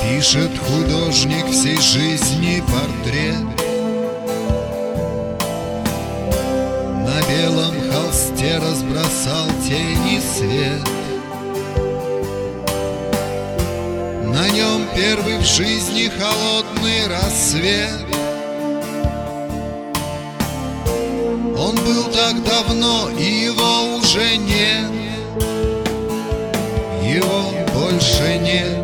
Пишет художник всей жизни портрет. На белом холсте разбросал тени свет. На нем первый в жизни холодный рассвет. Он был так давно, и его уже нет. Его больше нет.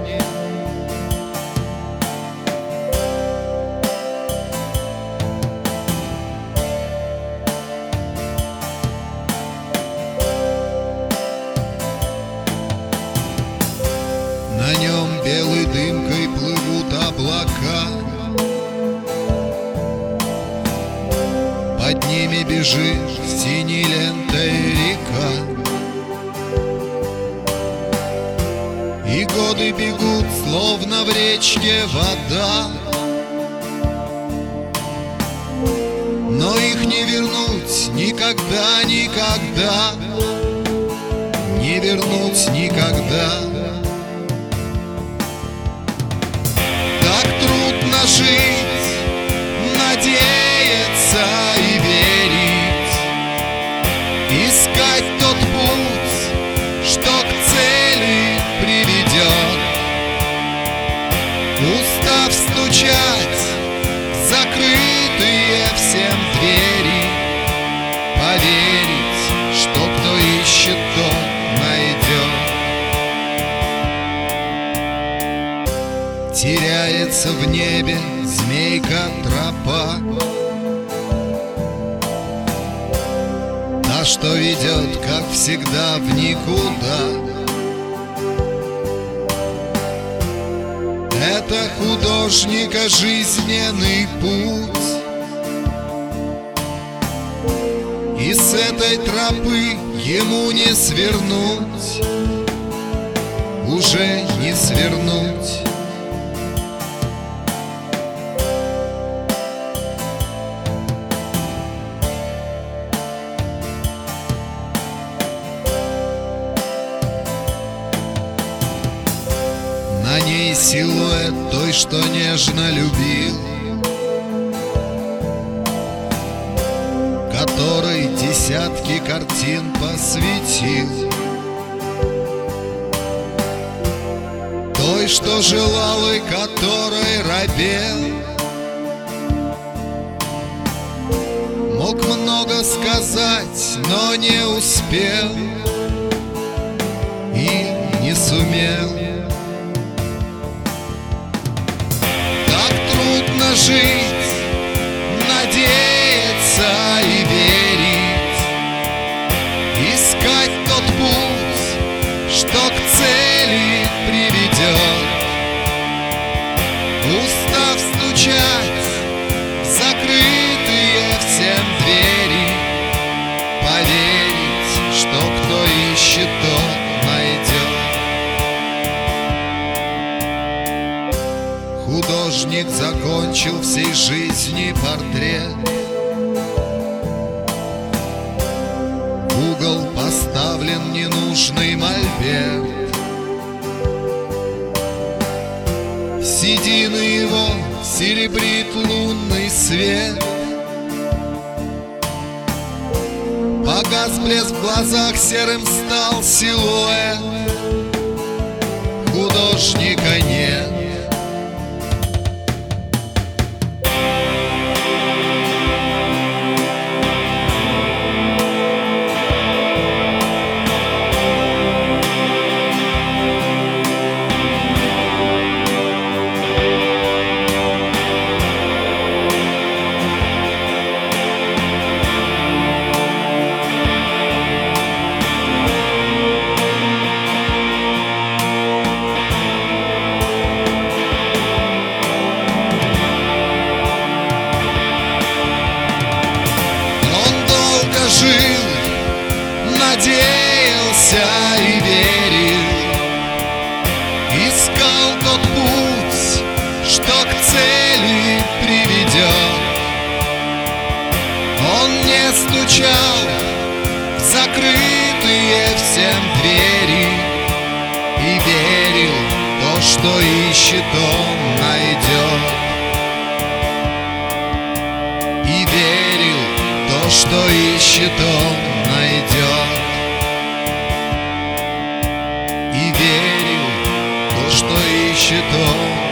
На нем белой дымкой плывут облака. Под ними бежит синей лентой река. И годы бегут, словно в речке вода. Но их не вернуть никогда, никогда. Не вернуть никогда. Так трудно жить, надеяться и верить, искать тот путь, что к цели приведет. Устав стучать в закрытые всем двери, поверить, что кто ищет, тот найдет. Теряется в небе змейка-тропа, та, что ведет, как всегда, в никуда. Это художника жизненный путь, и с этой тропы ему не свернуть, уже не свернуть. На ней силуэт той, что нежно любил, которой десятки картин посвятил, той, что желал и которой робел. Мог много сказать, но не успел и не сумел. Жить, надеяться и верить, искать тот путь, что к цели приведет. Устав стучать в закрытые всем двери, поверить, что кто ищет, тот найдет. Художник закончил всей жизни портрет. В угол поставлен ненужный мольберт. В седины его серебрит лунный свет. Погас блеск в глазах, серым стал силуэт. Художника нет. что ищет, он найдет. И верил, то, что ищет, он найдет. И верил, то, что ищет, он